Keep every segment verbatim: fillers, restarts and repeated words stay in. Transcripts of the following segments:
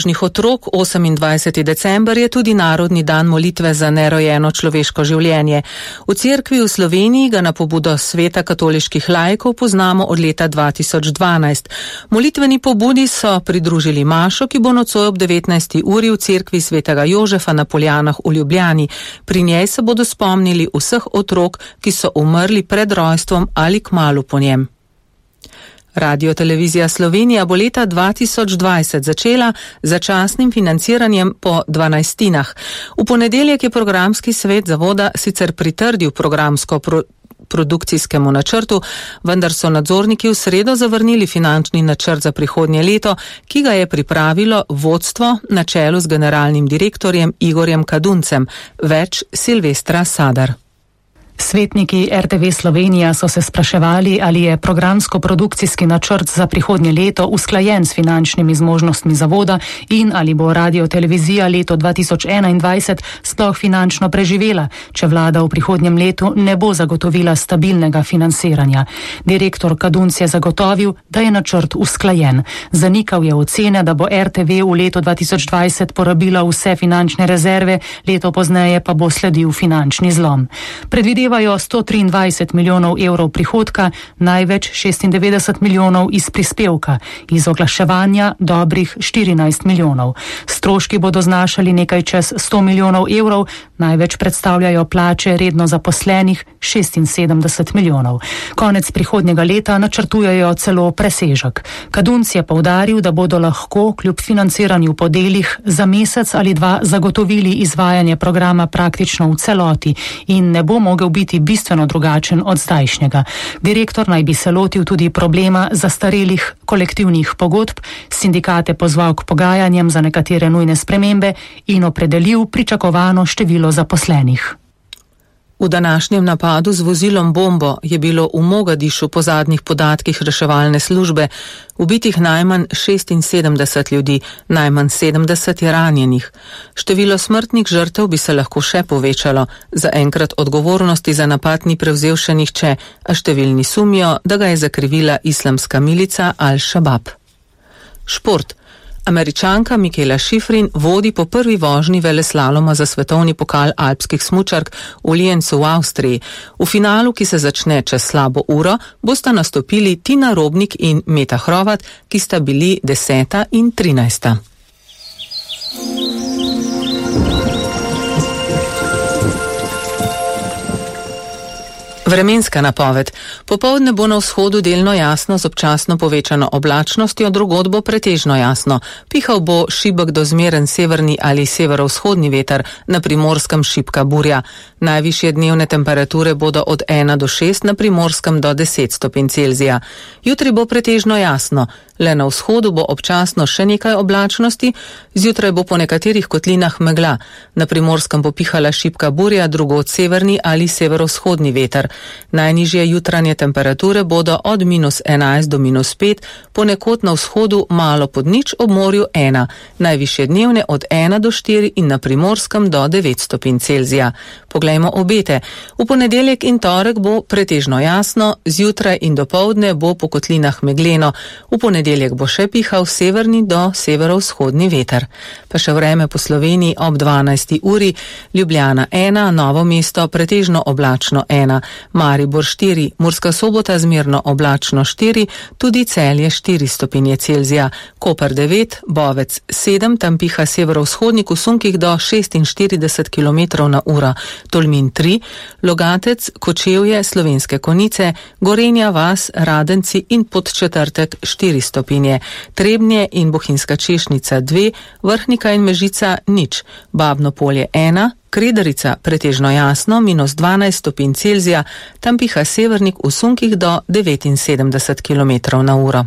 Otrok, osemindvajseti december je tudi narodni dan molitve za nerojeno človeško življenje. V cerkvi v Sloveniji ga na pobudo Sveta katoliških laikov poznamo od leta dva tisoč dvanajst. Molitveni pobudi so pridružili mašo, ki bo nocoj ob devetnajsti uri v cerkvi Svetega Jožefa na Poljanah v Ljubljani. Pri njej se bodo spomnili vseh otrok, ki so umrli pred rojstvom ali kmalu po njem. Radio Televizija Slovenija bo leta dva tisoč dvajset začela z začasnim financiranjem po dvanajstinah. V ponedeljek je programski svet zavoda sicer pritrdil programsko pro produkcijskemu načrtu, vendar so nadzorniki v sredo zavrnili finančni načrt za prihodnje leto, ki ga je pripravilo vodstvo na čelu z generalnim direktorjem Igorjem Kaduncem. Več Silvestra Sadar. Svetniki R T V Slovenija so se spraševali, ali je programsko-produkcijski načrt za prihodnje leto usklajen s finančnimi zmožnostmi zavoda in ali bo radiotelevizija leto dva tisoč enaindvajset sploh finančno preživela, če vlada v prihodnjem letu ne bo zagotovila stabilnega financiranja. Direktor Kadunc je zagotovil, da je načrt usklajen. Zanikal je ocene, da bo R T V v letu dva tisoč dvajset porabila vse finančne rezerve, leto pozneje pa bo sledil finančni zlom. Predvideva sto triindvajset milijonov evrov prihodka, največ šestindevetdeset milijonov iz prispevka, iz oglaševanja dobrih štirinajst milijonov. Stroški bodo znašali nekaj čez sto milijonov evrov, največ predstavljajo plače redno zaposlenih šestinsedemdeset milijonov. Konec prihodnjega leta načrtujejo celo presežek. Kadunc je poudaril, da bodo lahko kljub financiranju po delih za mesec ali dva zagotovili izvajanje programa praktično v celoti in ne bo mogel biti biti bistveno drugačen od zdajšnjega. Direktor naj bi se lotil tudi problema zastarelih kolektivnih pogodb, sindikate pozval k pogajanjem za nekatere nujne spremembe in opredelil pričakovano število zaposlenih. V današnjem napadu z vozilom bombo je bilo v Mogadišu po zadnjih podatkih reševalne službe ubitih najmanj šestinsedemdeset ljudi, najmanj sedemdeset je ranjenih. Število smrtnih žrtev bi se lahko še povečalo. Zaenkrat odgovornosti za napad ni prevzel še nihče, a številni sumijo, da ga je zakrivila islamska milica Al-Shabaab. Šport. Američanka Mikaela Shiffrin vodi po prvi vožnji veleslaloma za svetovni pokal alpskih smučark v Lienzu v Avstriji. V finalu, ki se začne čez slabo uro, bosta nastopili Tina Robnik in Meta Hrovat, ki sta bili deseta in trinajsta. Vremenska napoved. Popoldne bo na vzhodu delno jasno z občasno povečano oblačnostjo, drugod bo pretežno jasno. Pihal bo šibek do zmeren severni ali severovzhodni veter, na Primorskem šibka burja. Najvišje dnevne temperature bodo od ena do šest, na Primorskem do deset stopinj Celzija. Jutri bo pretežno jasno. Le na vzhodu bo občasno še nekaj oblačnosti, zjutraj bo po nekaterih kotlinah megla. Na Primorskem bo pihala šibka burja, drugod severni ali severovzhodni veter. Najnižje jutranje temperature bodo od minus enajst do minus pet, ponekod na vzhodu malo pod nič, ob morju ena. Najvišje dnevne od ena do štiri in na Primorskem do devet stopinj Celzija. Poglejmo obete. V ponedeljek in torek bo pretežno jasno, zjutraj in dopoldne bo po kotlinah megleno. V ponedeljek bo še pihal severni do severovzhodni veter. Pa še vreme po Sloveniji ob dvanajsti uri. Ljubljana ena, Novo mesto pretežno oblačno ena. Maribor štiri, Murska Sobota zmerno oblačno štiri, tudi Celje štiri stopinje Celzija, Koper devet, Bovec sedem, tam piha severovzhodnik v sunkih do šestinštirideset kilometrov na uro, Tolmin tri, Logatec, Kočevje, Slovenske Konjice, Gorenja vas, Radenci in Podčetrtek štiri stopinje, Trebnje in Bohinjska Češnica dve, Vrhnika in Mežica nič, Babno Polje ena, Kredarica pretežno jasno, minus dvanajst stopinj Celzija, tam piha severnik v sunkih do devetinsedemdeset kilometrov na uro.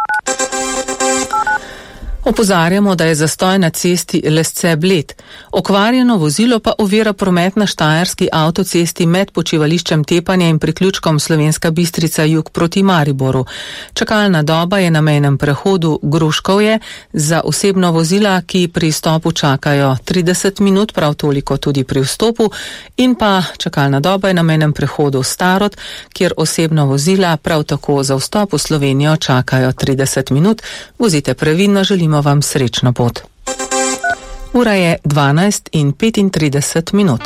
Opozarjamo, da je zastoj na cesti Lesce-Bled. Okvarjeno vozilo pa ovira promet na štajerski avtocesti med počivališčem Tepanje in priključkom Slovenska Bistrica jug proti Mariboru. Čakalna doba je na mejnem prehodu Gruškovje za osebno vozila, ki pri vstopu čakajo trideset minut, prav toliko tudi pri vstopu, in pa čakalna doba je na mejnem prehodu Starod, kjer osebno vozila prav tako za vstop v Slovenijo čakajo trideset minut. Vozite previdno, želimo vam srečno pot. Ura je dvanajst in petintrideset minut.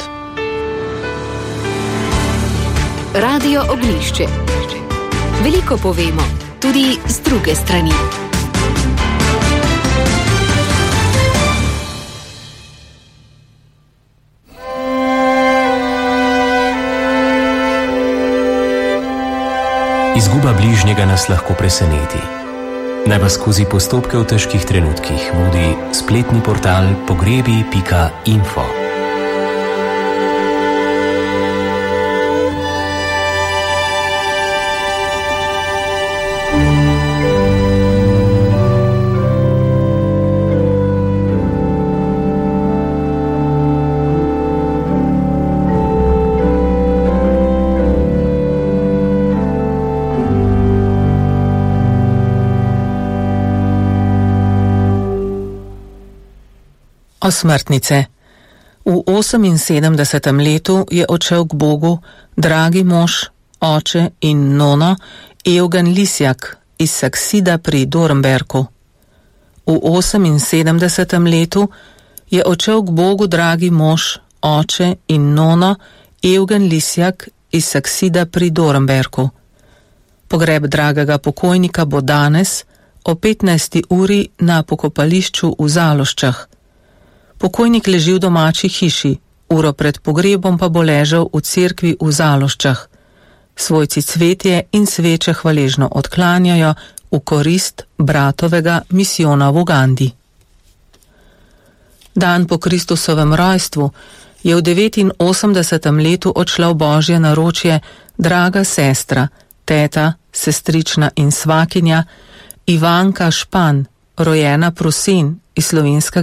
Radio Oglišče. Veliko povemo, tudi z druge strani. Izguba bližnjega nas lahko preseneti. Naj vas skozi postopke v težkih trenutkih vodi spletni portal pogrebi pika info. Osmrtnice. V oseminsedemdesetem letu je odšel k Bogu dragi mož, oče in nono Eugen Lisjak iz Saksida pri Dornberku. V oseminsedemdesetem letu je odšel k Bogu dragi mož, oče in nono Eugen Lisjak iz Saksida pri Dornberku. Pogreb dragega pokojnika bo danes o petnajsti uri na pokopališču v Zaloščah. Pokojnik leži v domači hiši, uro pred pogrebom pa bo ležal v cerkvi v Zaloščah. Svojci cvetje in sveče hvaležno odklanjajo v korist bratovega misijona v Ugandi. Dan po Kristusovem rojstvu je v devetinosemdesetem letu odšla v Božje naročje draga sestra, teta, sestrična in svakinja Ivanka Špan, rojena Prusin iz slovenskega